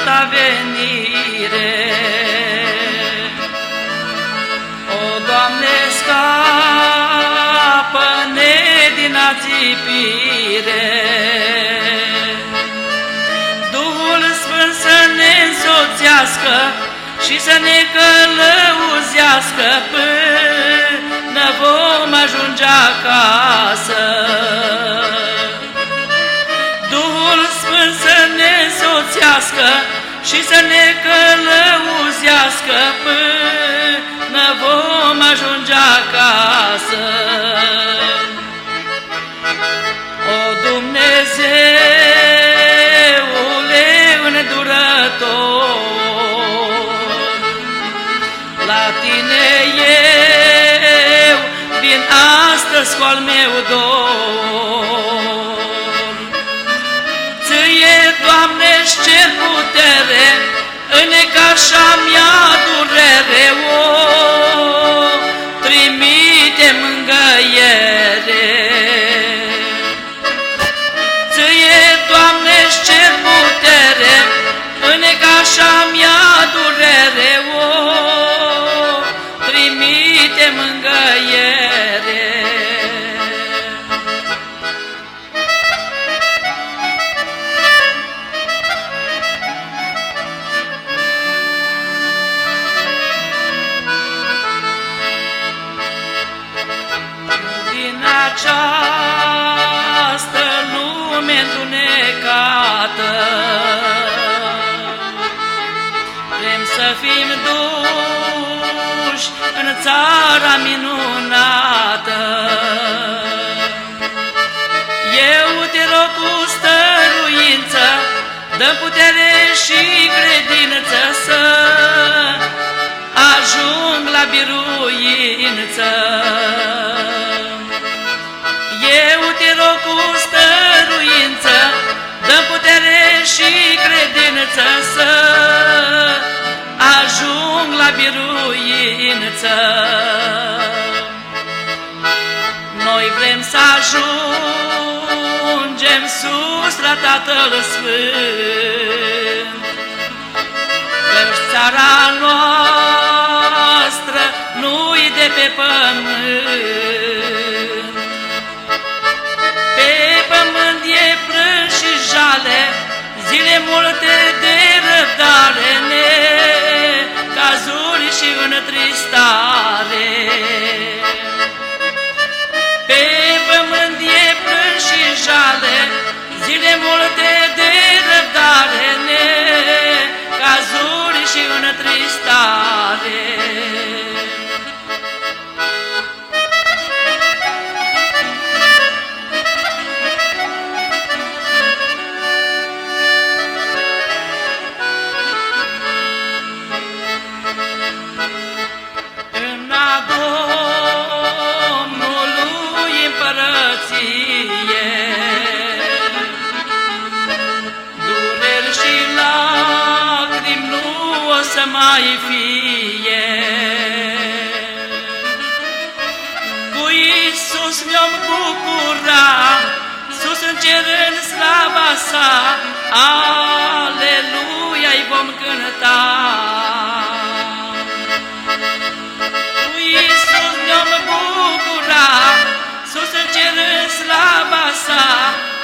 ta venire. O, Doamne, scapă-ne din ațipire, Duhul Sfânt să ne însoțească și să ne călăuzească până vom ajunge acasă. Duhul Sfânt să ne însoțească și să ne călăuzească până vom ajunge acasă. O, Dumnezeule îndurător, la Tine eu vin astăzi cu al meu dor. Ție, Doamne-și cer putere, în cașa mea durere, o, trimite mângăiere. Ție, Doamne-și cer putere, în cașa mea durere, o, trimite mângăiere. Din această lume îndunecată vrem să fim duși în țara minunată. Eu te rog cu stăruință, dă putere și credință să ajung la biruință. Eu te rog cu stăruință, dă putere și credință să ajung la biruință. Noi vrem să ajungem sus la Tatăl Sfânt, căci țara noastră nu-i de pe pământ. Pe pământ e prânz și jale, zile multe de răbdare, necazuri și întristare. Pe pământ e prânz și jale, zile multe de răbdare, necazuri și întristare. Dureri și lacrimi nu o să mai fie. Cu Iisus ne-om bucura, sus în cer în slava sa, Aleluia-i vom cânta. Cu Iisus ne-om bucura, sus în cer în slava sa,